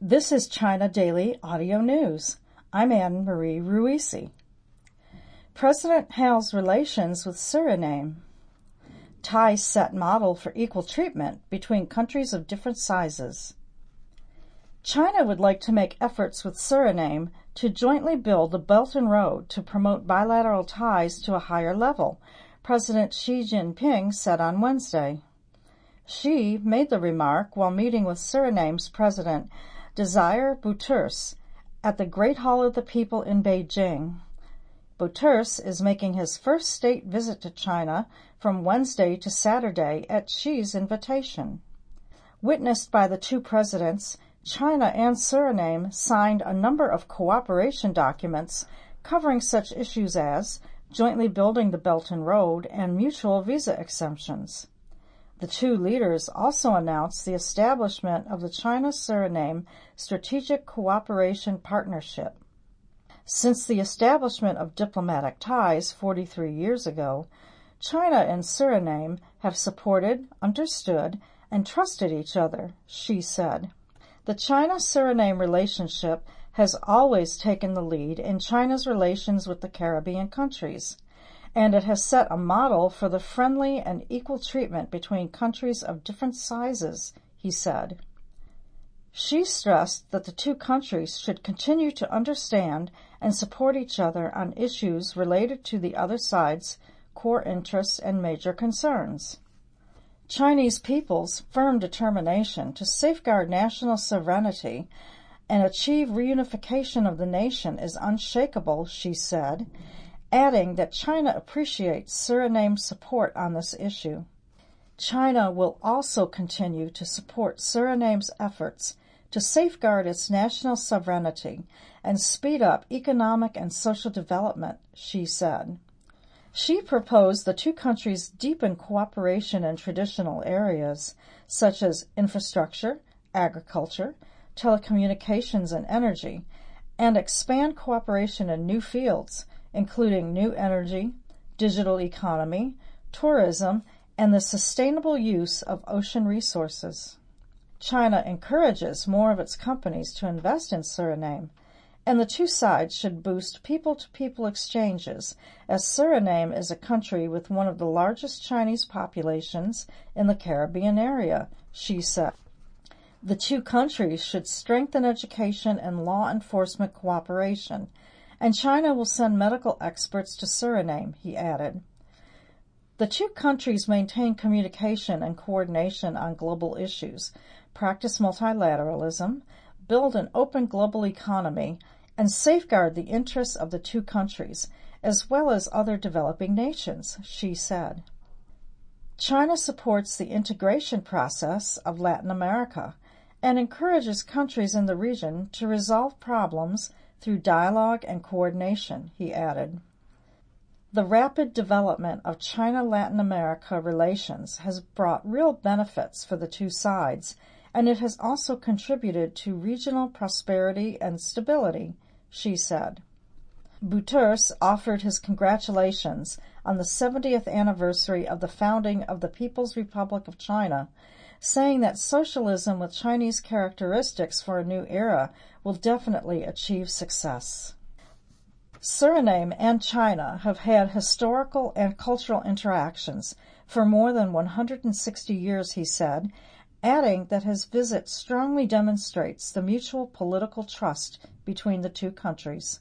This is China Daily Audio News. I'm Anne-Marie Ruisi. President hails relations with Suriname. Ties set model for equal treatment between countries of different sizes. China would like to make efforts with Suriname to jointly build the Belt and Road to promote bilateral ties to a higher level, President Xi Jinping said on Wednesday. Xi made the remark while meeting with Suriname's President Desire Bouterse at the Great Hall of the People in Beijing. Bouterse is making his first state visit to China from Wednesday to Saturday at Xi's invitation. Witnessed by the two presidents, China and Suriname signed a number of cooperation documents covering such issues as jointly building the Belt and Road and mutual visa exemptions. The two leaders also announced the establishment of the China-Suriname Strategic Cooperation Partnership. Since the establishment of diplomatic ties 43 years ago, China and Suriname have supported, understood, and trusted each other, Xi said. The China-Suriname relationship has always taken the lead in China's relations with the Caribbean countries, and it has set a model for the friendly and equal treatment between countries of different sizes, he said. Xi stressed that the two countries should continue to understand and support each other on issues related to the other side's core interests and major concerns. Chinese people's firm determination to safeguard national sovereignty and achieve reunification of the nation is unshakable, Xi said, adding that China appreciates Suriname's support on this issue. China will also continue to support Suriname's efforts to safeguard its national sovereignty and speed up economic and social development, Xi said. Xi proposed the two countries deepen cooperation in traditional areas such as infrastructure, agriculture, telecommunications, and energy, and expand cooperation in new fields, including new energy, digital economy, tourism, and the sustainable use of ocean resources. China encourages more of its companies to invest in Suriname, and the two sides should boost people-to-people exchanges, as Suriname is a country with one of the largest Chinese populations in the Caribbean area, Xi said. The two countries should strengthen education and law enforcement cooperation, and China will send medical experts to Suriname, he added. The two countries maintain communication and coordination on global issues, practice multilateralism, build an open global economy, and safeguard the interests of the two countries, as well as other developing nations, Xi said. China supports the integration process of Latin America and encourages countries in the region to resolve problems through dialogue and coordination, he added. The rapid development of China-Latin America relations has brought real benefits for the two sides, and it has also contributed to regional prosperity and stability, Xi said. Bouterse offered his congratulations on the 70th anniversary of the founding of the People's Republic of China, saying that socialism with Chinese characteristics for a new era will definitely achieve success. Suriname and China have had historical and cultural interactions for more than 160 years, he said, adding that his visit strongly demonstrates the mutual political trust between the two countries.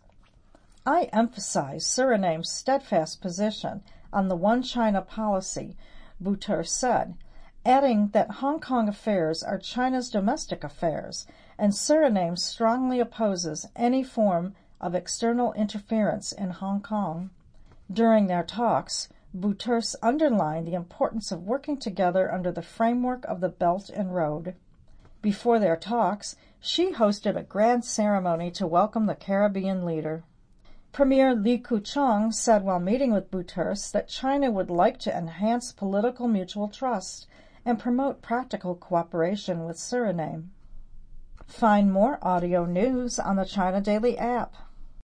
I emphasize Suriname's steadfast position on the One China policy, Bouterse said, adding that Hong Kong affairs are China's domestic affairs, and Suriname strongly opposes any form of external interference in Hong Kong. During their talks, Bouterse underlined the importance of working together under the framework of the Belt and Road. Before their talks, Xi hosted a grand ceremony to welcome the Caribbean leader. Premier Li Keqiang said while meeting with Bouterse that China would like to enhance political mutual trust and promote practical cooperation with Suriname. Find more audio news on the China Daily app.